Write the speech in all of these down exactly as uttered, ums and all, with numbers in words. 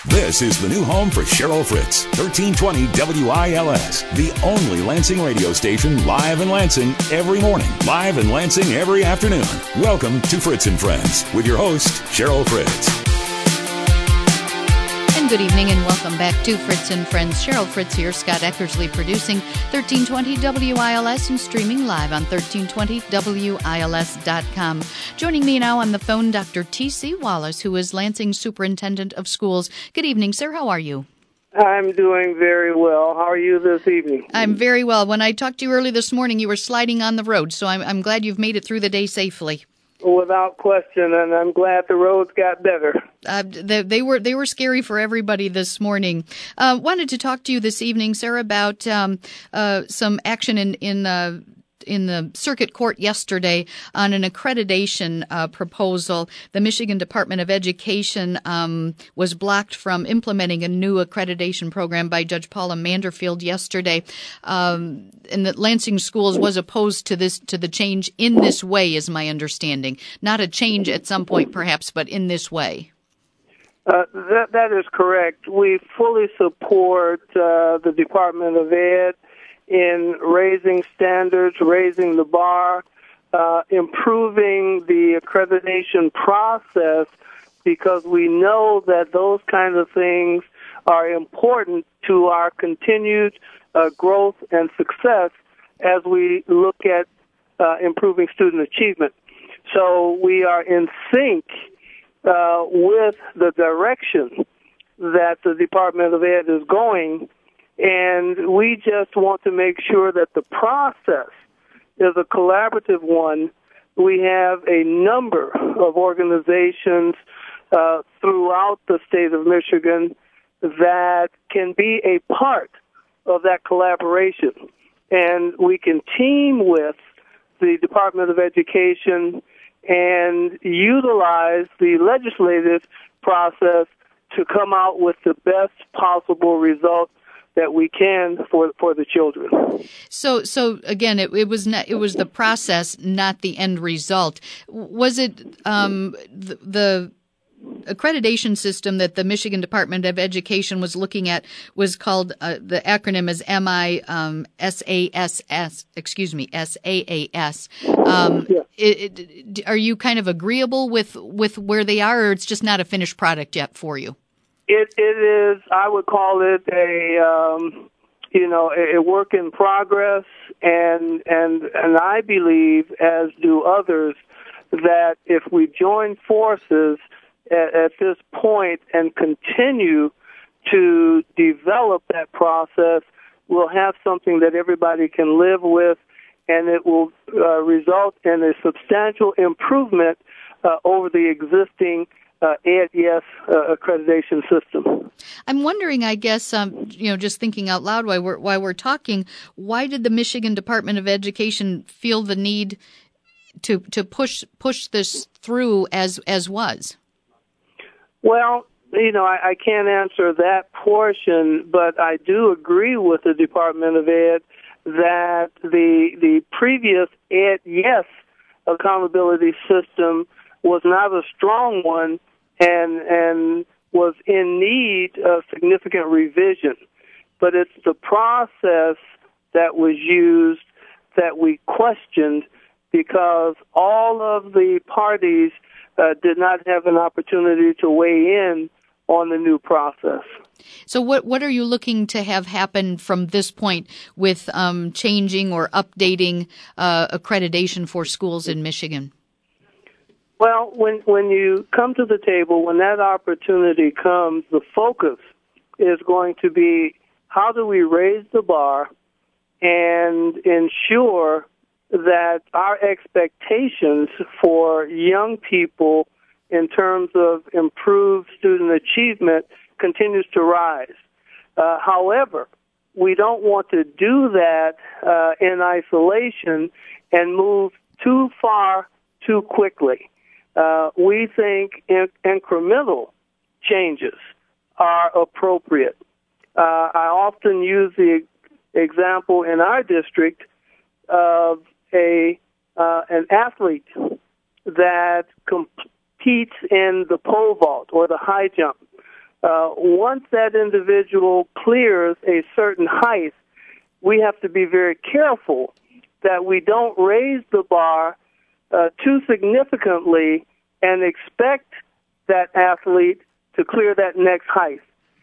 This is the new home for Cheryl Fritz, thirteen twenty W I L S, the only Lansing radio station live in Lansing every morning, live in Lansing every afternoon. Welcome to Fritz and Friends with your host, Cheryl Fritz. And good evening and welcome back to Fritz and Friends. Cheryl Fritz here, Scott Eckersley producing thirteen twenty W I L S and streaming live on thirteen twenty W I L S dot com. Joining me now on the phone, Doctor T C Wallace, who is Lansing Superintendent of Schools. Good evening, sir. How are you? I'm doing very well. How are you this evening? I'm very well. When I talked to you early this morning, you were sliding on the road, so I'm, I'm glad you've made it through the day safely. Without question, and I'm glad the roads got better. Uh, they, they were they were scary for everybody this morning. Uh, wanted to talk to you this evening, sir, about um, uh, some action in in uh, in the circuit court yesterday on an accreditation uh, proposal. The Michigan Department of Education um, was blocked from implementing a new accreditation program by Judge Paula Manderfield yesterday. Um, and that Lansing Schools was opposed to this, to the change in this way, is my understanding. Not a change at some point, perhaps, but in this way. Uh, that that is correct. We fully support uh, the Department of Ed in raising standards, raising the bar, uh, improving the accreditation process, because we know that those kinds of things are important to our continued uh, growth and success as we look at uh, improving student achievement. So we are in sync uh, with the direction that the Department of Ed is going, and we just want to make sure that the process is a collaborative one. We have a number of organizations uh, throughout the state of Michigan that can be a part of that collaboration. And we can team with the Department of Education and utilize the legislative process to come out with the best possible result that we can for for the children. So, so again, it, it was not, it was the process, not the end result. Was it um, the, the accreditation system that the Michigan Department of Education was looking at was called, uh, the acronym is M I um, S A S S, excuse me, S A A S. Um, yeah. it, it, are you kind of agreeable with, with where they are, or it's just not a finished product yet for you? It it is. I would call it a um, you know a, a work in progress, and and and I believe, as do others, that if we join forces at, at this point and continue to develop that process, we'll have something that everybody can live with, and it will uh, result in a substantial improvement uh, over the existing Uh, Ed Yes uh, accreditation system. I'm wondering, I guess, um, you know, just thinking out loud while we're, while we're talking, why did the Michigan Department of Education feel the need to to push push this through as as was? Well, you know, I, I can't answer that portion, but I do agree with the Department of Ed that the the previous Ed Yes accountability system was not a strong one, and and was in need of significant revision. But it's the process that was used that we questioned, because all of the parties uh, did not have an opportunity to weigh in on the new process. So what what are you looking to have happen from this point with um, changing or updating uh, accreditation for schools in Michigan? Well, when when you come to the table, when that opportunity comes, the focus is going to be how do we raise the bar and ensure that our expectations for young people in terms of improved student achievement continues to rise. Uh, however, we don't want to do that uh, in isolation and move too far too quickly. Uh, we think in- incremental changes are appropriate. Uh, I often use the example in our district of a uh, an athlete that competes in the pole vault or the high jump. Uh, once that individual clears a certain height, we have to be very careful that we don't raise the bar uh, too significantly and expect that athlete to clear that next height.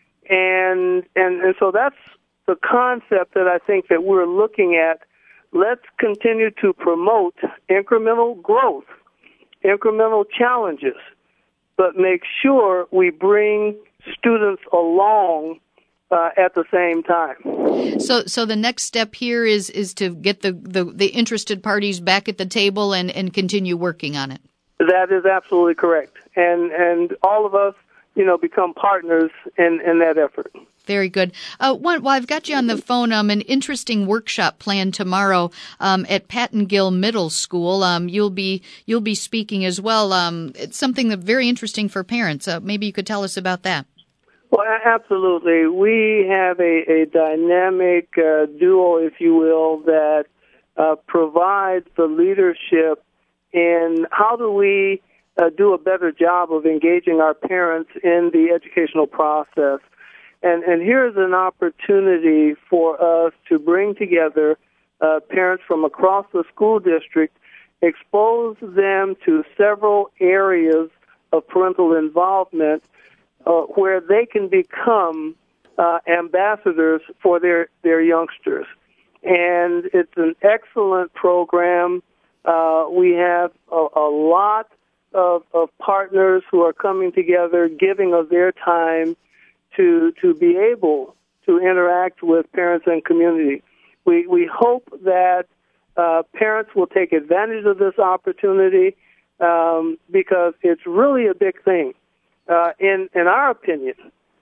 And, and, and so that's the concept that I think that we're looking at. Let's continue to promote incremental growth, incremental challenges, but make sure we bring students along uh, at the same time. So, so the next step here is is to get the, the, the interested parties back at the table and, and continue working on it. That is absolutely correct, and and all of us, you know, become partners in, in that effort. Very good. Uh, one, well, I've got you on the phone. Um, an interesting workshop planned tomorrow um, at Patton Gill Middle School. Um, you'll be you'll be speaking as well. Um, it's something that very interesting for parents. Uh, maybe you could tell us about that. Well, absolutely. We have a, a dynamic uh, duo, if you will, that uh, provides the leadership in how do we uh, do a better job of engaging our parents in the educational process. And, and here's an opportunity for us to bring together uh, parents from across the school district, expose them to several areas of parental involvement uh, where they can become uh, ambassadors for their, their youngsters. And it's an excellent program. Uh, we have a, a lot of, of partners who are coming together, giving of their time to to be able to interact with parents and community. We we hope that uh, parents will take advantage of this opportunity um, because it's really a big thing. Uh, in in our opinion,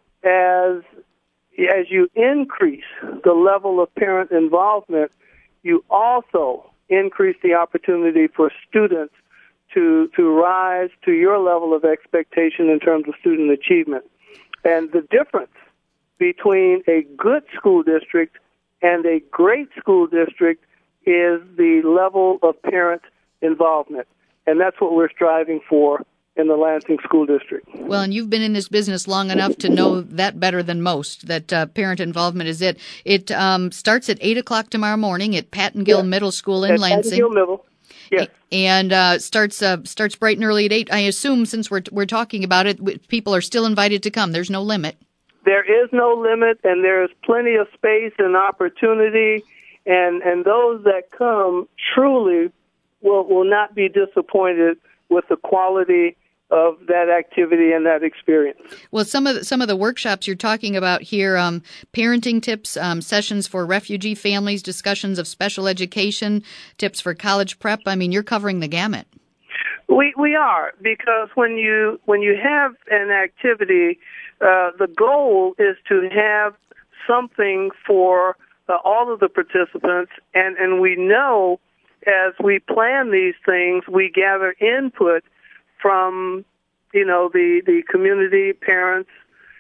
as as you increase the level of parent involvement, you also increase the opportunity for students to to rise to your level of expectation in terms of student achievement. And the difference between a good school district and a great school district is the level of parent involvement. And that's what we're striving for in the Lansing School District. Well, and you've been in this business long enough to know that better than most, that uh, parent involvement is it. It um, starts at eight o'clock tomorrow morning at Patton Gill yes. Middle School in at Lansing. Patton Gill Middle. Yes. And uh, starts uh, starts bright and early at eight. I assume since we're we're talking about it, people are still invited to come. There's no limit. There is no limit, and there's plenty of space and opportunity, and and those that come truly will will not be disappointed with the quality of that activity and that experience. Well, some of the, some of the workshops you're talking about here, um, parenting tips, um, sessions for refugee families, discussions of special education, tips for college prep. I mean, you're covering the gamut. We we are, because when you when you have an activity, uh, the goal is to have something for uh, all of the participants, and, and we know as we plan these things, we gather input from, you know, the, the community, parents,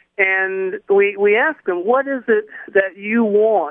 and we we ask them, what is it that you want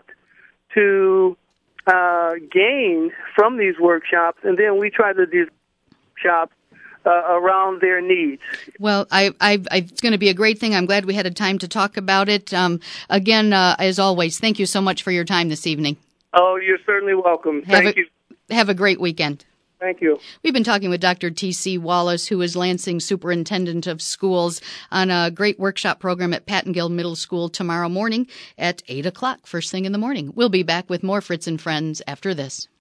to uh, gain from these workshops, and then we try to do workshops uh, around their needs. Well, I, I, I, it's going to be a great thing. I'm glad we had a time to talk about it. Um, again, uh, as always, thank you so much for your time this evening. Oh, you're certainly welcome. Have Thank a, you. Have a great weekend. Thank you. We've been talking with Doctor T C. Wallace, who is Lansing Superintendent of Schools, on a great workshop program at Patton Gill Middle School tomorrow morning at eight o'clock, first thing in the morning. We'll be back with more Fritz and Friends after this.